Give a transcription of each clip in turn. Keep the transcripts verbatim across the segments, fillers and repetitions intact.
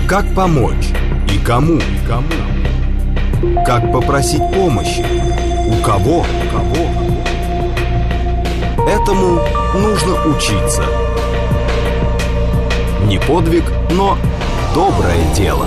Как помочь и кому? И кому? Как попросить помощи? У кого? У кого? Этому нужно учиться. Не подвиг, но доброе дело.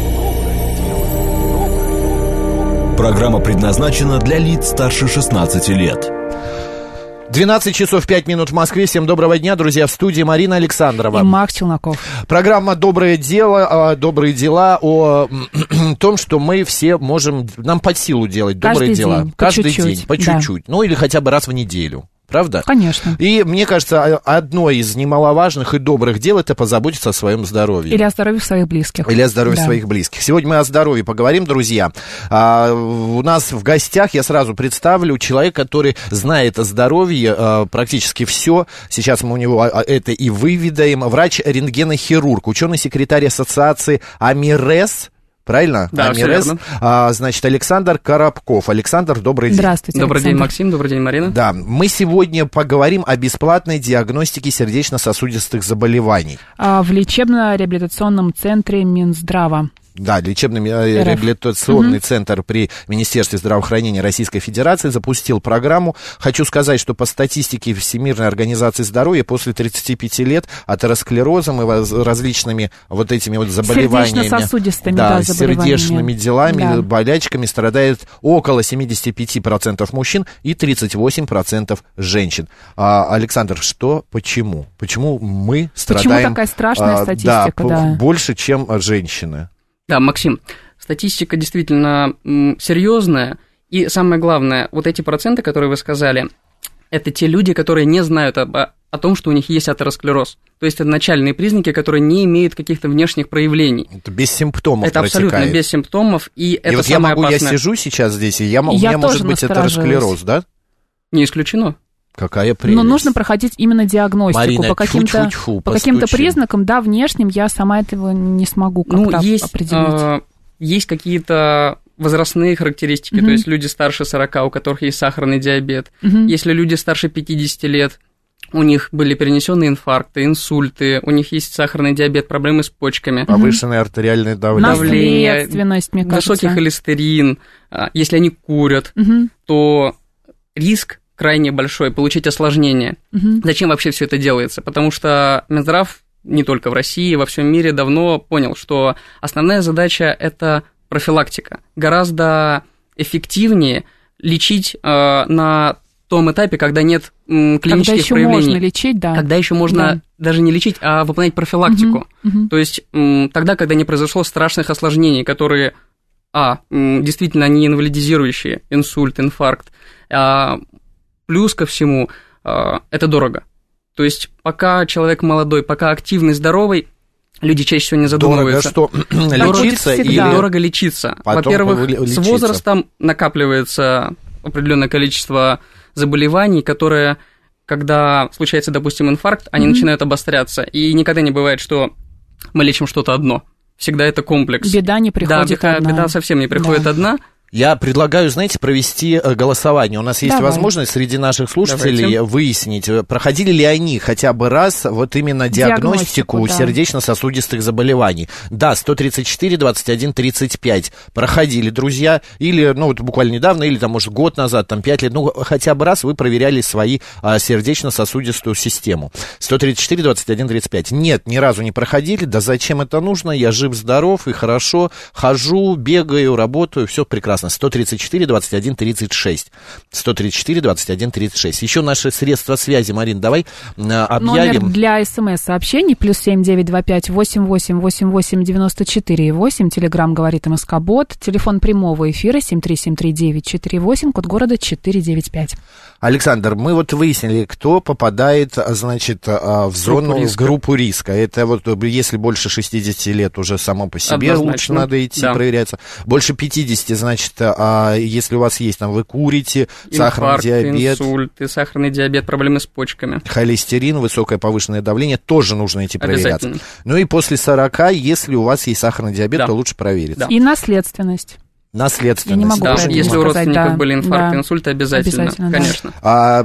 Программа предназначена для лиц старше шестнадцати лет. двенадцать часов пять минут в Москве. Всем доброго дня, друзья. В студии Марина Александрова. И Макс Челноков. Программа «Доброе дело», добрые дела о том, что мы все можем, нам под силу делать добрые Каждый дела. день, Каждый по чуть-чуть. день, по чуть-чуть. Да. Ну, или хотя бы раз в неделю. Правда? Конечно. И мне кажется, одно из немаловажных и добрых дел — это позаботиться о своем здоровье. Или о здоровье своих близких. Или о здоровье да. своих близких. Сегодня мы о здоровье поговорим, друзья. А, у нас в гостях, я сразу представлю, человек, который знает о здоровье а, практически все. Сейчас мы у него это и выведаем. Врач-рентгенохирург, ученый-секретарь ассоциации АМИРЭС. Правильно? Да, все верно. А, значит, Александр Коробков. Александр, добрый день. Здравствуйте, Добрый Александр. день, Максим. Добрый день, Марина. Да, мы сегодня поговорим о бесплатной диагностике сердечно-сосудистых заболеваний. А, в лечебно-реабилитационном центре Минздрава. Да, лечебно-реабилитационный угу. центр при Министерстве здравоохранения Российской Федерации запустил программу. Хочу сказать, что по статистике Всемирной организации здоровья после тридцати пяти лет атеросклерозом и различными вот этими вот заболеваниями, сердечно-сосудистыми, да, да, заболеваниями. сердечными делами, да. болячками страдает около семьдесят пять процентов мужчин и тридцать восемь процентов женщин. А, Александр, что, почему? Почему мы страдаем... Почему такая страшная а, статистика? Да, да. больше, чем женщины? Да, Максим, статистика действительно м, серьезная, и самое главное, вот эти проценты, которые вы сказали, это те люди, которые не знают об, о том, что у них есть атеросклероз. То есть это начальные признаки, которые не имеют каких-то внешних проявлений. Это без симптомов Это протекает. абсолютно без симптомов, и, и это вот самое я могу, опасное. я сижу сейчас здесь, и я, у Я меня может быть атеросклероз, да? Не исключено. Какая прелесть. Но нужно проходить именно диагностику. Марина, по каким-то, тьфу-тьфу-тьфу, по каким-то постучим. признакам, да, внешним, я сама этого не смогу как-то ну, есть, определить. Э, есть какие-то возрастные характеристики, mm-hmm. то есть люди старше сорока, у которых есть сахарный диабет. Mm-hmm. Если люди старше пятидесяти лет, у них были перенесенные инфаркты, инсульты, у них есть сахарный диабет, проблемы с почками. Повышенное артериальное давление. Наследственность, мне кажется. Высокий холестерин. Если они курят, mm-hmm. то риск крайне большой получить осложнение. Mm-hmm. Зачем вообще все это делается? Потому что Минздрав не только в России, во всем мире давно понял, что основная задача – это профилактика. Гораздо эффективнее лечить э, на том этапе, когда нет м, клинических когда проявлений. Когда еще можно лечить, да. Когда еще можно да. даже не лечить, а выполнять профилактику. Uh-huh, uh-huh. То есть м, тогда, когда не произошло страшных осложнений, которые, а, м, действительно, они инвалидизирующие, инсульт, инфаркт, а, плюс ко всему, а, это дорого. То есть пока человек молодой, пока активный, здоровый, люди чаще всего не задумываются. Дорого что? Лечиться или... Дорого лечиться. Потом Во-первых, лечиться. с возрастом накапливается определенное количество заболеваний, которые, когда случается, допустим, инфаркт, они mm-hmm. начинают обостряться. И никогда не бывает, что мы лечим что-то одно. Всегда это комплекс. Беда не приходит да, беда, одна. беда совсем не приходит да. одна. Я предлагаю, знаете, провести голосование. У нас есть Давай. возможность среди наших слушателей Давайте. выяснить, проходили ли они хотя бы раз вот именно диагностику, диагностику да. сердечно-сосудистых заболеваний. Да, сто тридцать четыре двадцать один тридцать пять проходили, друзья, или, ну, вот буквально недавно, или, там, может, год назад, там, пять лет, ну, хотя бы раз вы проверяли свои а, сердечно-сосудистую систему. сто тридцать четыре двадцать один тридцать пять. Нет, ни разу не проходили, да зачем это нужно? Я жив-здоров и хорошо, хожу, бегаю, работаю, все прекрасно. сто тридцать четыре двадцать один тридцать шесть. сто тридцать четыре двадцать один тридцать шесть. Еще наши средства связи, Марин, давай э, объявим. Номер для смс-сообщений плюс семь девять два пять восемь восемь восемь восемь девяносто четыре восемь. Телеграмм говорит МСК-бот. Телефон прямого эфира семь три семь три девять четыре восемь. Код города четыре девять пять. Александр, мы вот выяснили, кто попадает, значит, в зону, в группу риска. Это вот если больше шестидесяти лет уже само по себе однозначно. Лучше надо идти да. проверяться. Больше пятидесяти, значит, а если у вас есть, там, вы курите, сахарный Инфаркт, диабет, инсульты, сахарный диабет, проблемы с почками, холестерин, высокое повышенное давление, тоже нужно идти проверяться. Ну и после сорока, если у вас есть сахарный диабет, да. то лучше провериться. Да. И наследственность. Наследственность. Я не могу да, про это если сказать, у родственников да, были инфаркты, да. инсульты, обязательно, Обязательно, конечно. А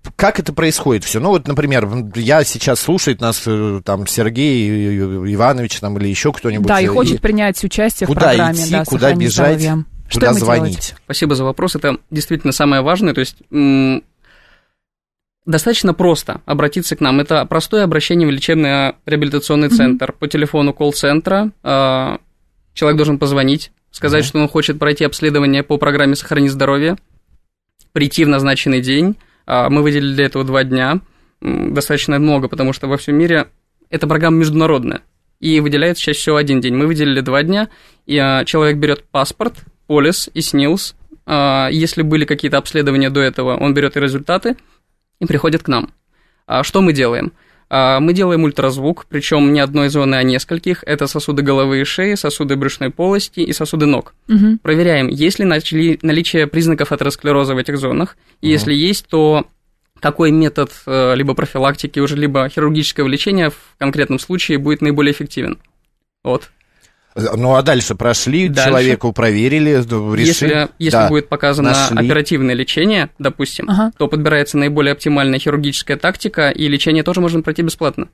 как это происходит все? Ну, вот, например, я сейчас слушает нас там Сергей Иванович там, или еще кто-нибудь. Да, и хочет и... принять участие куда в программе. Идти, Да, куда бежать, здоровья. куда Что звонить? Делать? Спасибо за вопрос. Это действительно самое важное. То есть м- достаточно просто обратиться к нам. Это простое обращение в лечебно-реабилитационный центр. Mm-hmm. По телефону колл-центра э- человек должен позвонить, сказать, mm-hmm. что он хочет пройти обследование по программе «Сохрани здоровье», прийти в назначенный день. Мы выделили для этого два дня, достаточно много, потому что во всем мире эта программа международная, и выделяется чаще всего один день. Мы выделили два дня, и человек берет паспорт, полис и СНИЛС. Если были какие-то обследования до этого, он берет и результаты и приходит к нам. Что мы делаем? Мы делаем ультразвук, причем не одной зоны, а нескольких. Это сосуды головы и шеи, сосуды брюшной полости и сосуды ног. Угу. Проверяем, есть ли наличие признаков атеросклероза в этих зонах. И угу. если есть, то какой метод либо профилактики, уже либо хирургического лечения в конкретном случае будет наиболее эффективен. Вот. Ну, а дальше прошли, дальше. Человеку проверили, решили. Если, если да. будет показано Нашли. Оперативное лечение, допустим, ага. то подбирается наиболее оптимальная хирургическая тактика, и лечение тоже можно пройти бесплатно.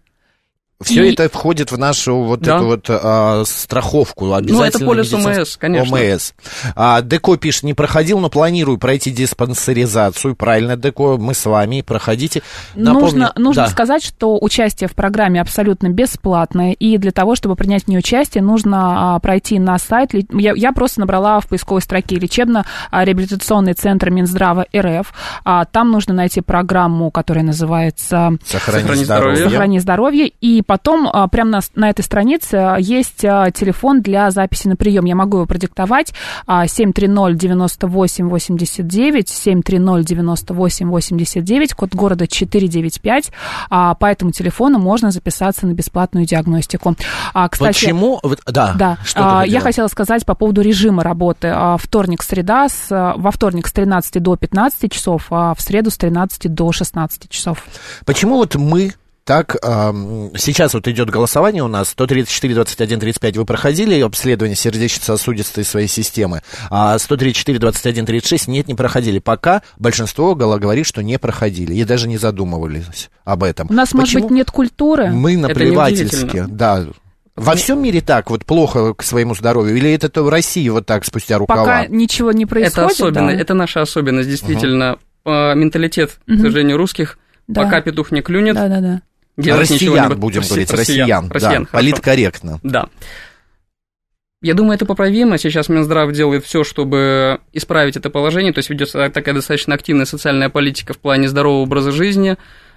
Все и... это входит в нашу вот да. эту вот а, страховку обязательно. Ну, это полис ОМС, конечно. ОМС. А, Деко пишет, не проходил, но планирую пройти диспансеризацию. Правильно, Деко, мы с вами, проходите. Напомню, нужно нужно да. сказать, что участие в программе абсолютно бесплатное, и для того, чтобы принять в ней участие, нужно а, пройти на сайт. Я, я просто набрала в поисковой строке лечебно-реабилитационный центр Минздрава РФ. А, там нужно найти программу, которая называется «Сохрани, Сохрани здоровье». здоровье. «Сохрани здоровье», и потом прямо на, на этой странице есть телефон для записи на прием. Я могу его продиктовать. семь три ноль девяносто восемь восемьдесят девять, семь три ноль девяносто восемь восемьдесят девять, код города четыреста девяносто пять. По этому телефону можно записаться на бесплатную диагностику. Кстати, почему? Да, да. Что я хотела сказать по поводу режима работы. Вторник-среда, с, во вторник с тринадцати до пятнадцати часов, а в среду с тринадцати до шестнадцати часов. Почему вот мы... Так, э, сейчас вот идет голосование у нас, сто тридцать четыре двадцать один тридцать пять вы проходили обследование сердечно-сосудистой своей системы, а сто тридцать четыре двадцать один тридцать шесть нет, не проходили. Пока большинство говорит, что не проходили, и даже не задумывались об этом. У нас, Почему? Может быть, нет культуры? Мы наплевательски, да. Во всем мире так, вот плохо к своему здоровью, или это то в России вот так спустя рукава? Пока ничего не происходит, это особенно, да? Это наша особенность, действительно. Угу. Менталитет, угу. к сожалению, русских, да. Пока петух не клюнет. Да, да, да. Россиян, не будем говорить, россиян, россиян, россиян да, политкорректно. Да. Я думаю, это поправимо. Сейчас Минздрав делает все, чтобы исправить это положение. То есть ведется такая достаточно активная социальная политика в плане здорового образа жизни.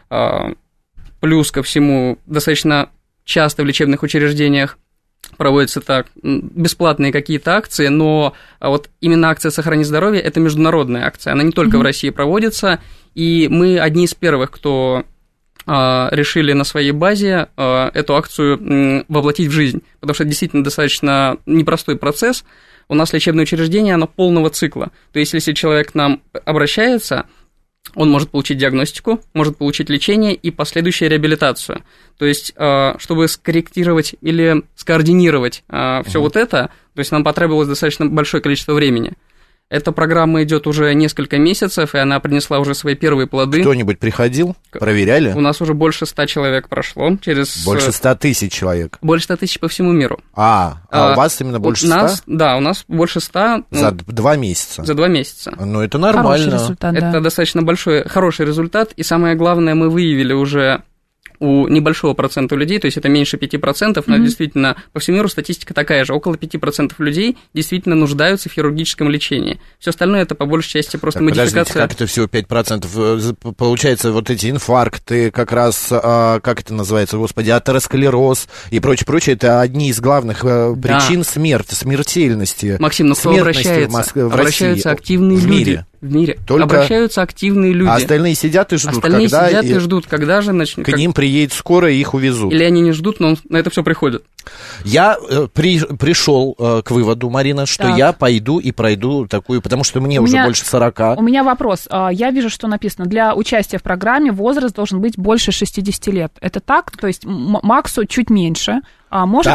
Плюс ко всему, достаточно часто в лечебных учреждениях проводятся так бесплатные какие-то акции, но вот именно акция «Сохрани здоровье» – это международная акция. Она не только mm-hmm. в России проводится, и мы одни из первых, кто... решили на своей базе эту акцию воплотить в жизнь, потому что это действительно достаточно непростой процесс. У нас лечебное учреждение, оно полного цикла. То есть, если человек к нам обращается, он может получить диагностику, может получить лечение и последующую реабилитацию. То есть, чтобы скорректировать или скоординировать все uh-huh. вот это, то есть нам потребовалось достаточно большое количество времени. Эта программа идет уже несколько месяцев, и она принесла уже свои первые плоды. Кто-нибудь приходил? Проверяли? У нас уже больше ста человек прошло. Через... Больше ста тысяч человек? Больше ста тысяч по всему миру. А, а, а у вас именно больше ста? Нас, да, у нас больше ста. За ну, два месяца? За два месяца. Ну, это нормально. Хороший результат, это да. достаточно большой, хороший результат, и самое главное, мы выявили уже... у небольшого процента людей, то есть это меньше пяти процентов, но mm-hmm. действительно по всему миру статистика такая же, около пяти процентов людей действительно нуждаются в хирургическом лечении. Все остальное это по большей части просто так, модификация. Как это всего пять процентов? Получается, вот эти инфаркты, как раз, как это называется, господи, атеросклероз и прочее, прочее, это одни из главных причин да. смерти, смертельности. Максим, ну кто обращается? В Москве, в России, обращаются активные в люди. Мире. В мире. Только... Обращаются активные люди. А остальные сидят и ждут, остальные когда... сидят и... и ждут, когда же начнет... К как... ним приедет скоро и их увезут. Или они не ждут, но на это все приходит. Я э, при, пришел э, к выводу, Марина, что так. я пойду и пройду такую, потому что мне у уже меня, больше сорока. У меня вопрос. Я вижу, что написано, для участия в программе возраст должен быть больше шестидесяти лет. Это так? То есть Максу чуть меньше. А может так. ли...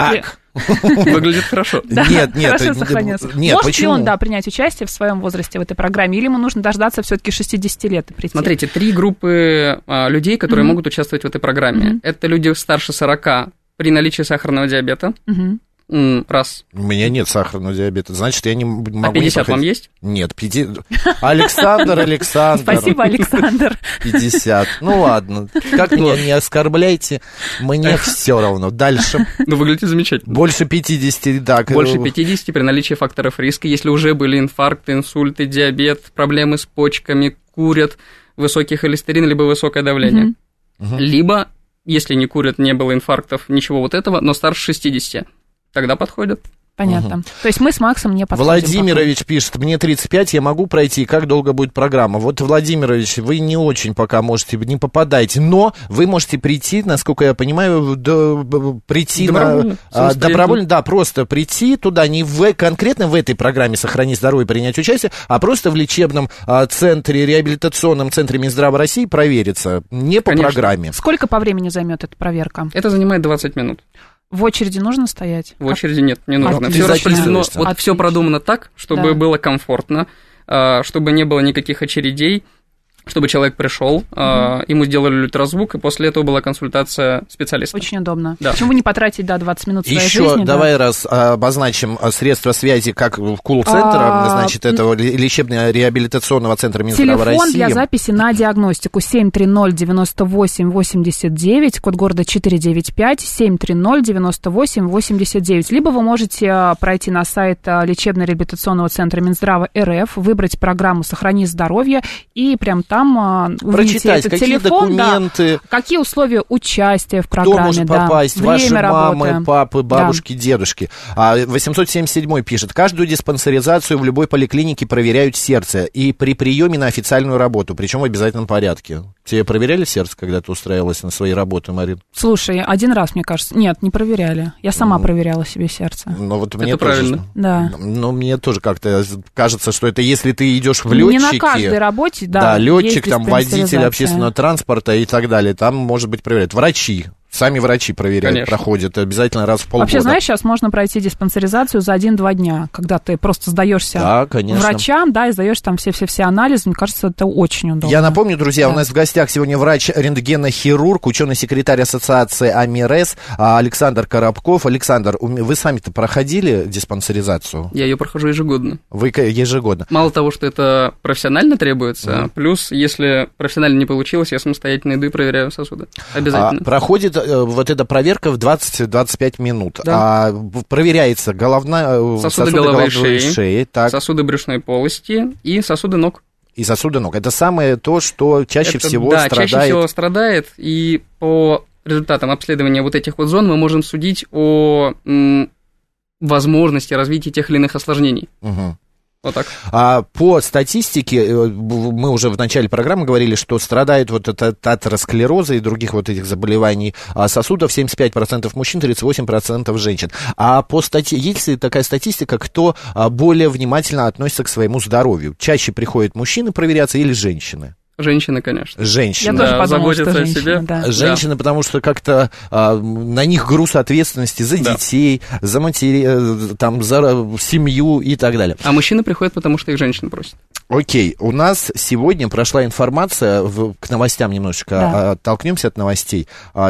Выглядит хорошо. Да, Нет, нет. хорошо э, сохранился. Нет, Может почему? ли он, да, принять участие в своем возрасте в этой программе, или ему нужно дождаться все-таки шестидесяти лет и прийти? Смотрите, три группы а, людей, которые mm-hmm. могут участвовать в этой программе. Mm-hmm. Это люди старше сорока при наличии сахарного диабета. Mm-hmm. Раз. У меня нет сахарного диабета, значит, я не могу... А пятьдесят не вам есть? Нет, пятьдесят... Александр, Александр. Спасибо, Александр. пятьдесят. Ну ладно, как меня не оскорбляйте, мне все равно. Дальше. Ну, выглядите замечательно. Больше пятидесяти, да. Больше пятидесяти при наличии факторов риска, если уже были инфаркты, инсульты, диабет, проблемы с почками, курят, высокий холестерин, либо высокое давление. Mm-hmm. Либо, если не курят, не было инфарктов, ничего вот этого, но старше шестидесяти. Тогда подходит. Понятно. Угу. То есть мы с Максом не подходим. Владимирович пока. Пишет, мне тридцать пять, я могу пройти, как долго будет программа? Вот, Владимирович, вы не очень пока можете, не попадаете, но вы можете прийти, насколько я понимаю, до, прийти добровольно, на... Добровольно, да, просто прийти туда, не в, конкретно в этой программе «Сохрани здоровье» принять участие, а просто в лечебном а, центре, реабилитационном центре Минздрава России провериться, не по Конечно. программе. Сколько по времени займет эта проверка? Это занимает двадцать минут. В очереди нужно стоять? В очереди нет, не нужно. А все распределено, вот Отлично. все продумано так, чтобы да. было комфортно, чтобы не было никаких очередей, чтобы человек пришел, mm-hmm. ему сделали ультразвук, и после этого была консультация специалиста. Очень удобно. Да. Почему не потратить, да, двадцать минут своей Еще жизни? давай да? раз обозначим средства связи, как в колл-центра, а, значит, этого лечебно-реабилитационного центра Минздрава России. Телефон для записи на диагностику семь три ноль девяносто восемь восемьдесят девять, код города четыре девять пять, семь три ноль девяносто восемь восемьдесят девять. Либо вы можете пройти на сайт лечебно-реабилитационного центра Минздрава РФ, выбрать программу «Сохрани здоровье» и прям там увидите прочитать, этот какие телефон, документы, да, какие условия участия в программе, кто может да, попасть, время ваши работы. мамы, папы, бабушки, да. дедушки. А восемьсот семьдесят седьмой пишет, каждую диспансеризацию в любой поликлинике проверяют сердце и при приеме на официальную работу, причем в обязательном порядке. Тебе проверяли сердце, когда ты устраивалась на свои работы, Марин? Слушай, один раз, мне кажется, нет, не проверяли. Я сама mm. проверяла себе сердце. Ну вот мне это тоже, правильно. Да. Ну мне тоже как-то кажется, что это если ты идешь в летчики. Не на каждой работе, да. Да, летчик, там водитель общественного транспорта и так далее, там может быть проверяют. Врачи. Сами врачи проверяют, Конечно. проходят обязательно раз в полгода. Вообще, знаешь, сейчас можно пройти диспансеризацию за один-два дня, когда ты просто сдаешься да, врачам, да, и сдаешь там все-все-все анализы. Мне кажется, это очень удобно. Я напомню, друзья, да. у нас в гостях сегодня врач-рентгенохирург, ученый-секретарь ассоциации АМИРЭС Александр Коробков. Александр, вы сами-то проходили диспансеризацию? Я ее прохожу ежегодно. Вы ежегодно? Мало того, что это профессионально требуется, mm. плюс, если профессионально не получилось, я самостоятельно иду и проверяю сосуды. Обязательно. А, проходит вот эта проверка в двадцать-двадцать пять минут. Да. А, проверяется головная, сосуды, сосуды головы, головы шеи, шеи так. сосуды брюшной полости и сосуды ног. И сосуды ног. Это самое то, что чаще Это, всего да, страдает. чаще всего страдает, и по результатам обследования вот этих вот зон мы можем судить о м, возможности развития тех или иных осложнений. Угу. Вот так. А по статистике, мы уже в начале программы говорили, что страдает вот от атеросклероза и других вот этих заболеваний сосудов семьдесят пять процентов мужчин, тридцать восемь процентов женщин. А по стати... есть ли такая статистика, кто более внимательно относится к своему здоровью? Чаще приходят мужчины проверяться или женщины? Женщины, конечно. Женщины. Я тоже подумала, заботятся что о женщины, себе. Да. Женщины, да. потому что как-то а, на них груз ответственности за да. детей, за матери... там, за семью и так далее. А мужчины приходят, потому что их женщины просят. Окей, у нас сегодня прошла информация, в, к новостям немножечко да. оттолкнемся от новостей,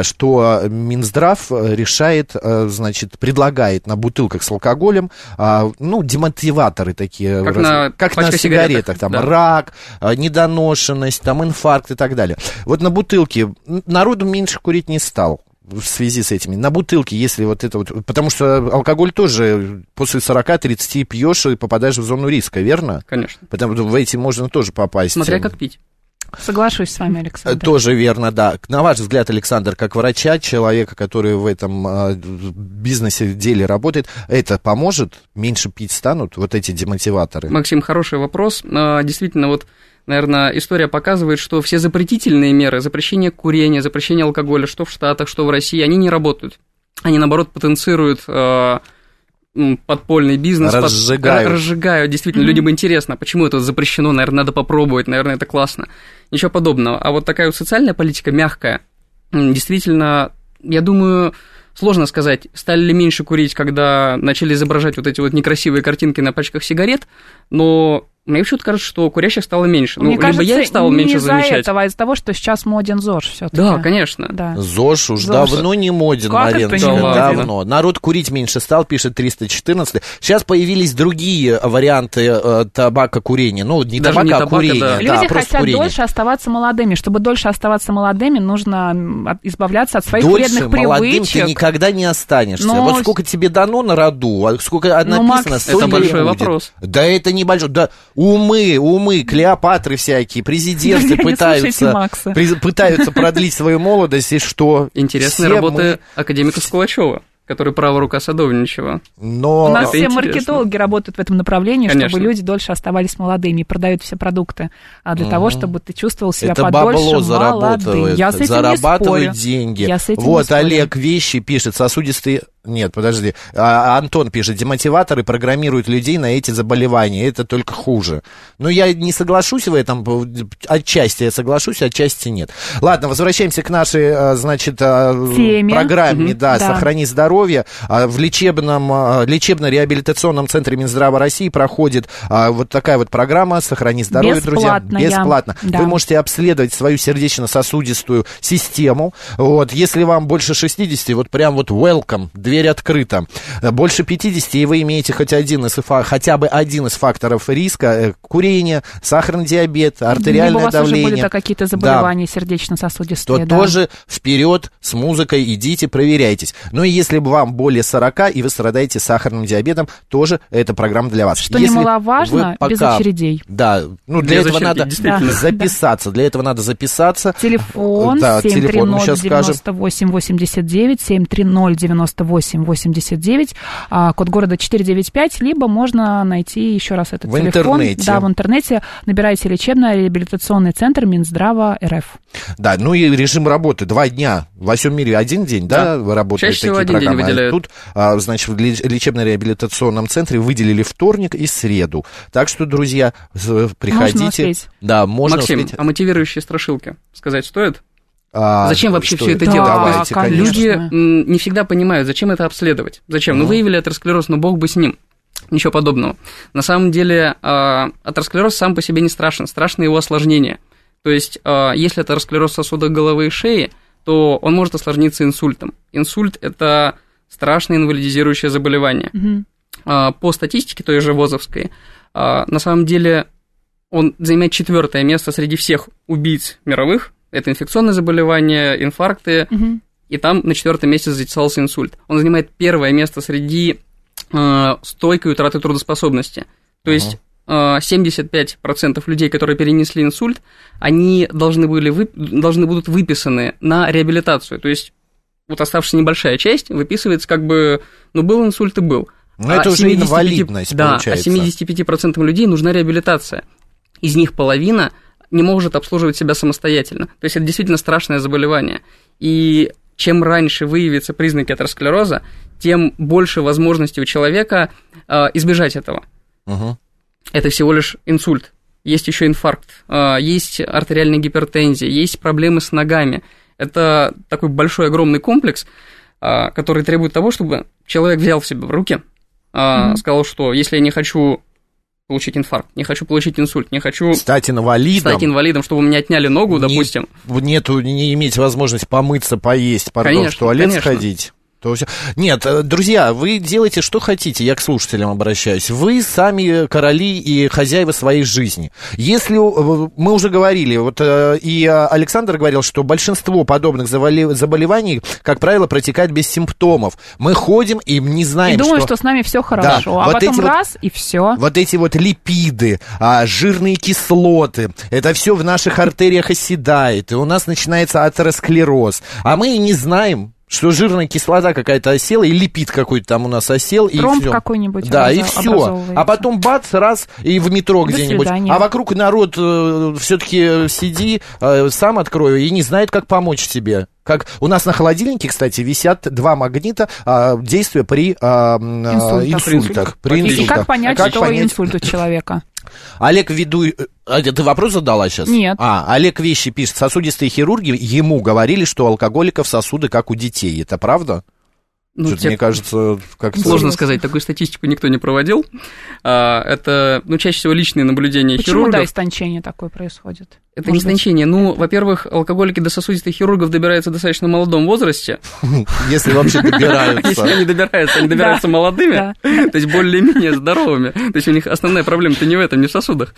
что Минздрав решает, значит, предлагает на бутылках с алкоголем, ну, демотиваторы такие, как раз, на, как на сигаретах, там, да. рак, недоношенность, там, инфаркт и так далее. Вот на бутылке народу меньше курить не стал. В связи с этими. На бутылке, если вот это вот... Потому что алкоголь тоже после сорок-тридцать пьешь и попадаешь в зону риска, верно? Конечно. Потому что в эти можно тоже попасть. Смотря как пить. Соглашусь с вами, Александр. Тоже верно, да. На ваш взгляд, Александр, как врача, человека, который в этом э, бизнесе, деле работает, это поможет? Меньше пить станут вот эти демотиваторы? Максим, хороший вопрос. Действительно, вот, наверное, история показывает, что все запретительные меры, запрещение курения, запрещение алкоголя, что в Штатах, что в России, они не работают. Они, наоборот, потенцируют... Э, подпольный бизнес, разжигают. Под, разжигают. Действительно, mm-hmm. людям интересно, почему это запрещено, наверное, надо попробовать, наверное, это классно. Ничего подобного. А вот такая вот социальная политика мягкая, действительно, я думаю, сложно сказать, стали ли меньше курить, когда начали изображать вот эти вот некрасивые картинки на пачках сигарет, но мне почему-то кажется, что курящих стало меньше. Мне ну, кажется, либо я их стал не меньше из-за замечать. этого, а из-за того, что сейчас моден ЗОЖ все-таки. Да, конечно. Да. ЗОЖ уж ЗОЖ. давно не моден, Как это Мариночка, не моден? давно. Народ курить меньше стал, пишет триста четырнадцать. Сейчас появились другие варианты э, табакокурения. Ну, не Даже табака, не а табака, курения. да. Да, Люди просто хотят курение. дольше оставаться молодыми. Чтобы дольше оставаться молодыми, нужно от- избавляться от своих Дольше вредных молодым привычек. ты никогда не останешься. Но Вот сколько тебе дано на роду, а сколько Ну, написано, Макс, столько это большой и будет. вопрос. Да это не большой. Да, умы, умы, Клеопатры всякие, президенты Друзья, не пытаются, слушайте Макса. при- пытаются продлить свою молодость, и что? Интересные Все работы мы- академика Скулачева, который правая рука Садовничева. Но... У нас Это все интересно. маркетологи работают в этом направлении, Конечно. чтобы люди дольше оставались молодыми и продают все продукты а для того, чтобы ты чувствовал себя Это подольше бабло молодым. зарабатывает, Я с этим зарабатывает не спорю. деньги. Я с этим Вот не спорю. Олег Вещи пишет, сосудистые... Нет, подожди. А, Антон пишет, демотиваторы программируют людей на эти заболевания. Это только хуже. Но я не соглашусь в этом. Отчасти я соглашусь, отчасти нет. Ладно, возвращаемся к нашей, а, значит, а, Теме. программе. Мгм. Да, Да. «Сохрани здоровье». А, В лечебном, а, лечебно-реабилитационном центре Минздрава России проходит а, вот такая вот программа «Сохрани здоровье», друзья. Бесплатная. Бесплатно. Да. Вы можете обследовать свою сердечно-сосудистую систему. Вот, если вам больше шестидесяти, вот прям вот welcome, дверь открыта. Больше пятидесяти, и вы имеете хоть один из, хотя бы один из факторов риска, э, курение, сахарный диабет, артериальное Либо у вас давление. уже были да, какие-то заболевания сердечно-сосудистые. То да. тоже вперед с музыкой идите, проверяйтесь. Ну и если бы вам более сорока, и вы страдаете сахарным диабетом, тоже эта программа для вас. Что Если немаловажно, вы без пока- очередей. Да, ну для Без этого очереди, надо действительно. записаться. Для этого надо записаться. Телефон Да, семь три телефон мы ноль сейчас скажем. девяносто восемь восемьдесят девять, семь три ноль девяносто восемь восемьдесят девять, а, код города четыреста девяносто пять, либо можно найти еще раз этот В телефон. интернете. Да, в интернете. Набирайте лечебно-реабилитационный центр Минздрава РФ. Да, ну и режим работы. Два дня. Во всем мире один день, да, Да. работают Чаще всего такие один день программы. А выделяют. Тут, а, значит, в леч- лечебно-реабилитационном центре выделили вторник и среду. Так что, друзья, з- приходите. успеть. Да, можно Максим, успеть. а мотивирующие страшилки сказать стоит? А, Зачем вообще что все это это? делать? Давайте, Да, конечно. Люди Конечно. м, не всегда понимают, зачем это обследовать. Зачем? Ну, Ну. выявили атеросклероз, но бог бы с ним. Ничего подобного. На самом деле, а, атеросклероз сам по себе не страшен, страшно его осложнение. То есть, а, если атеросклероз сосудов головы и шеи, то он может осложниться инсультом. Инсульт – это страшное инвалидизирующее заболевание. Мгм. А, По статистике той же ВОЗовской, а, на самом деле он занимает четвертое место среди всех убийц мировых. Это инфекционные заболевания, инфаркты, Мгм. и там на четвертом месте затесался инсульт. Он занимает первое место среди э, стойкой утраты трудоспособности. То есть э, семьдесят пять процентов людей, которые перенесли инсульт, они должны, были вы, должны будут выписаны на реабилитацию. То есть вот оставшаяся небольшая часть выписывается как бы, ну, был инсульт и был. Ну, это уже семидесяти пяти инвалидность, да, получается. а семидесяти пяти процентам людей нужна реабилитация. Из них половина не может обслуживать себя самостоятельно. То есть это действительно страшное заболевание. И чем раньше выявятся признаки атеросклероза, тем больше возможностей у человека э, избежать этого. Мгм. Это всего лишь инсульт. Есть еще инфаркт, э, есть артериальная гипертензия, есть проблемы с ногами. Это такой большой, огромный комплекс, э, который требует того, чтобы человек взял в себя в руки, э, Мгм. сказал, что если я не хочу получить инфаркт, не хочу получить инсульт, не хочу Стать инвалидом. стать инвалидом, чтобы у меня отняли ногу, Не- допустим. Нету, не иметь возможности помыться, поесть, пардон, Конечно, в туалет конечно. сходить. То всё. Нет, э, друзья, вы делаете, что хотите, я к слушателям обращаюсь. Вы сами короли и хозяева своей жизни. Если, э, мы уже говорили, вот э, и Александр говорил, что большинство подобных заболе- заболеваний, как правило, протекает без симптомов. Мы ходим и не знаем, И думаю, что... что... с нами все хорошо. А вот потом эти вот- раз, и все. Вот эти вот липиды, а, жирные кислоты, это все в наших артериях оседает, и у нас начинается атеросклероз. А мы и не знаем, что жирная кислота какая-то осела, и липид какой-то там у нас осел, и Тромб всё. какой-нибудь Да, и образо- все. образовывается. А потом бац, раз, и в метро До где-нибудь. свидания. А вокруг народ э, все-таки сиди, э, сам открою, и не знает, как помочь тебе. Как у нас на холодильнике, кстати, висят два магнита а, действия при а, м, а, Инсультах. инсультах. При И- и И инсультах. как понять, Как что понять? инсульт у человека? Олег Веду... А, ты вопрос задала сейчас? Нет. А, Олег Вещи пишет, сосудистые хирурги ему говорили, что у алкоголиков сосуды как у детей. Это правда? Ну, Что-то, те... мне кажется, как сложно сказать, такую статистику никто не проводил. Это, ну, чаще всего личные наблюдения Почему, хирургов. Почему, да, истончение такое происходит? Это Может не истончение. Быть? Ну, во-первых, алкоголики до сосудистых хирургов добираются в достаточно молодом возрасте. Если вообще добираются. Если они добираются, они добираются молодыми, то есть более-менее здоровыми. То есть у них основная проблема-то не в этом, не в сосудах.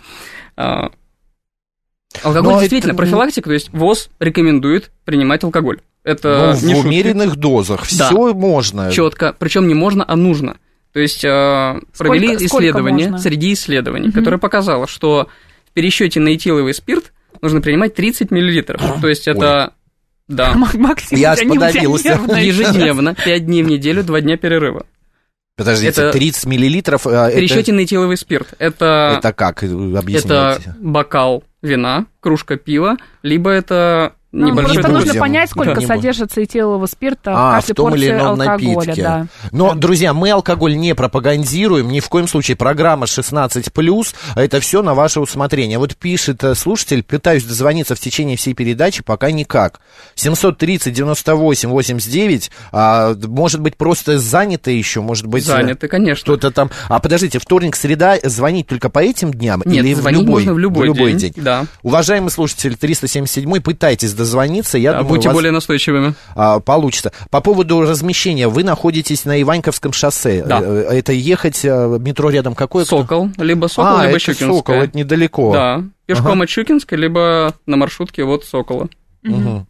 Алкоголь действительно профилактика, то есть ВОЗ рекомендует принимать алкоголь. Это ну, в умеренных дозах. Да. Все можно. Четко. Причем не можно, а нужно. То есть э, провели сколько, исследование сколько среди исследований, угу. которое показало, что в пересчете на этиловый спирт нужно принимать тридцать миллилитров. То есть это... Ой. Да. Максим, я аж подавился. Ежедневно, пять дней в неделю, два дня перерыва. Подождите, это тридцать миллилитров... В пересчете это... на этиловый спирт. Это... Это как? Объясните. Это бокал вина, кружка пива, либо это... Ну, просто будем. Нужно понять, сколько да, содержится этилового спирта а, в каждой в том порции или ином алкоголя. Напитке. Да. Но, да. друзья, мы алкоголь не пропагандируем, ни в коем случае. Программа шестнадцать плюс, это все на ваше усмотрение. Вот пишет слушатель, пытаюсь дозвониться в течение всей передачи, пока никак. семьсот тридцать девяносто восемь восемьдесят девять, а, может быть, просто заняты еще, может быть... Заняты, конечно. Что-то там... А, подождите, вторник, среда, звонить только по этим дням? Нет, или звонить в любой, можно в любой, в любой день. день? Да. Уважаемый слушатель, триста семьдесят седьмой, пытайтесь дозвониться, я да, думаю, будьте вас, более настойчивыми. А, получится. По поводу размещения, вы находитесь на Иваньковском шоссе. Да. Это ехать, метро рядом какое? Сокол, либо Сокол, а, либо это Щукинская. Сокол, это недалеко. Да, пешком ага. от Щукинской, либо на маршрутке от Сокола. Угу.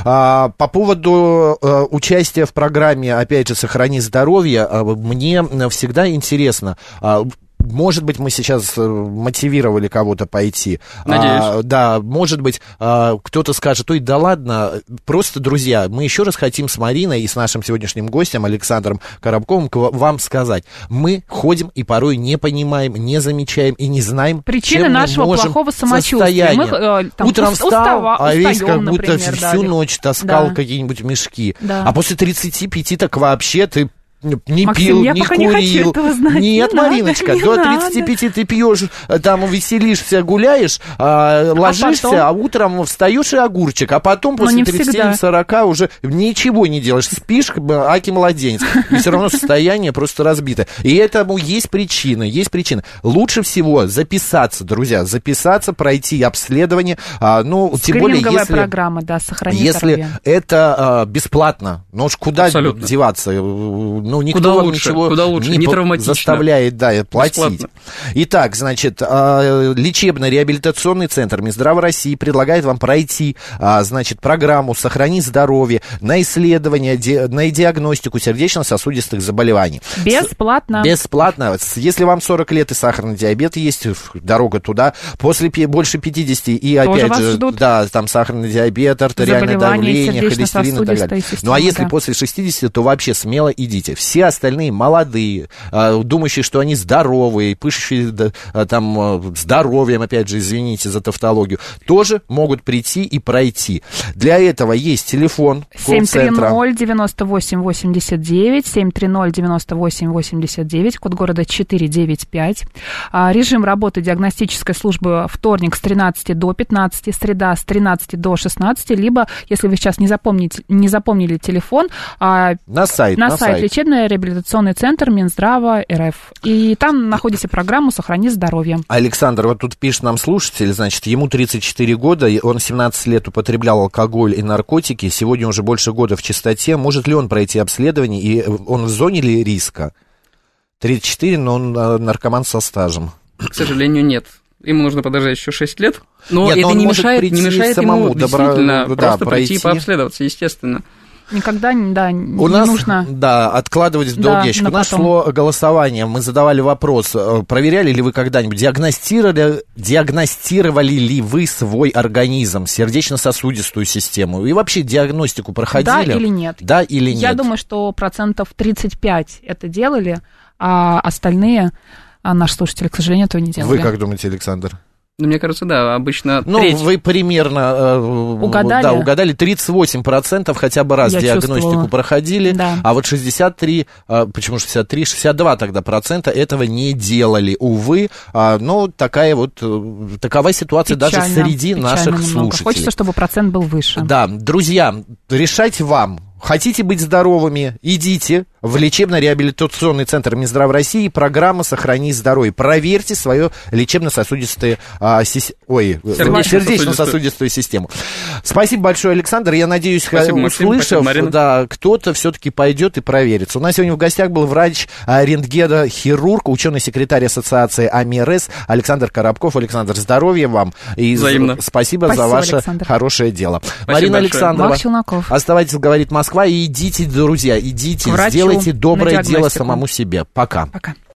А, по поводу а, участия в программе, опять же, «Сохрани здоровье», а, мне всегда интересно... А, может быть, мы сейчас мотивировали кого-то пойти. Надеюсь. А, да, может быть, а, кто-то скажет, ой, да ладно, просто, друзья, мы еще раз хотим с Мариной и с нашим сегодняшним гостем Александром Коробковым к вам сказать. Мы ходим и порой не понимаем, не замечаем и не знаем, причины чем нашего мы можем плохого самочувствия. Мы, э, там, утром уст, встал, устава, а весь устаем, как будто например, всю да, ночь таскал да. какие-нибудь мешки. Да. А после тридцати пяти так вообще ты... Не Максим, пил, я не пока курил. Не хочу этого знать. Нет, не Мариночка, надо, до не тридцати пяти ты пьешь, там веселишься, гуляешь, а, ложишься, а, потом... а утром встаешь и огурчик, а потом после тридцати сорока уже ничего не делаешь, спишь, аки младенец, и все равно состояние просто разбито. И этому есть причина, есть причина. Лучше всего записаться, друзья, записаться, пройти обследование, а, ну, тем более, если... программа, да, сохранить Если здоровье. это а, бесплатно, ну уж куда Абсолютно. деваться? Ну, никто куда вам лучше, ничего куда лучше, не, не по- заставляет да, платить. Бесплатно. Итак, значит, лечебно-реабилитационный центр Минздрава России предлагает вам пройти, значит, программу «Сохрани здоровье» на исследование, на диагностику сердечно-сосудистых заболеваний. Бесплатно. Бесплатно. Если вам сорок лет и сахарный диабет есть, дорога туда. После больше пятидесяти и тоже опять же, ждут. Да, там сахарный диабет, артериальное давление, холестерин и так далее. Система, ну а если да. после шестидесяти, то вообще смело идите. Все остальные молодые, думающие, что они здоровые, пышущие там здоровьем, опять же, извините за тавтологию, тоже могут прийти и пройти. Для этого есть телефон семь три ноль девяносто восемь восемьдесят девять, семь три ноль девяносто восемь восемьдесят девять, код города четыреста девяносто пять. Режим работы диагностической службы вторник с тринадцати до пятнадцати, среда с тринадцати до шестнадцати, либо, если вы сейчас не запомните, не запомнили телефон, на сайт, на, на сайт, сайт. Лечебно-реабилитационный центр Минздрава РФ. И там находите программу «Сохрани здоровье». Александр, вот тут пишет нам слушатель, значит, ему тридцать четыре года, он семнадцать лет употреблял алкоголь и наркотики, сегодня уже больше года в чистоте. Может ли он пройти обследование, и он в зоне ли риска? тридцать четыре, но он наркоман со стажем. К сожалению, нет. Ему нужно подождать еще шесть лет. Но Нет, это но не мешает, не мешает самому ему действительно добро... просто да, прийти пройти. и пообследоваться, естественно. Никогда да, не У нас, нужно... Да, откладывать в долгий ящик. Да, У нас потом. шло голосование, мы задавали вопрос, проверяли ли вы когда-нибудь, диагностировали, диагностировали ли вы свой организм, сердечно-сосудистую систему, и вообще диагностику проходили? Да или нет? Да или нет? Я думаю, что процентов тридцать пять это делали, а остальные, а наши слушатели, к сожалению, этого не делали. Вы как думаете, Александр? Ну, мне кажется, да, обычно Ну, треть. вы примерно э, угадали. Да, угадали. тридцать восемь процентов хотя бы раз Я диагностику чувствовала. проходили, Да. а вот шестьдесят три, э, почему шестьдесят три, шестьдесят два тогда процента этого не делали, увы. А, но такая вот, э, такова ситуация Печально, даже среди печально наших немного. слушателей. Хочется, чтобы процент был выше. Да, друзья, решать вам. Хотите быть здоровыми, идите в лечебно-реабилитационный центр Минздрава России, программа «Сохрани здоровье». Проверьте свою лечебно-сосудистую, а, сис... Ой, сердечно-сосудистую систему. Спасибо большое, Александр. Я надеюсь, спасибо, услышав, спасибо, да, кто-то все-таки пойдет и проверится. У нас сегодня в гостях был врач-рентгенохирург, ученый-секретарь Ассоциации АМИРС Александр Коробков. Александр, здоровья вам. И взаимно. Спасибо, спасибо за ваше Александр. хорошее дело. Спасибо Марина большое. Александрова. Марк Челноков. Оставайтесь, говорит Москва, и идите, друзья, идите, К врачу сделайте доброе на дело диагностику. самому себе. Пока. Пока.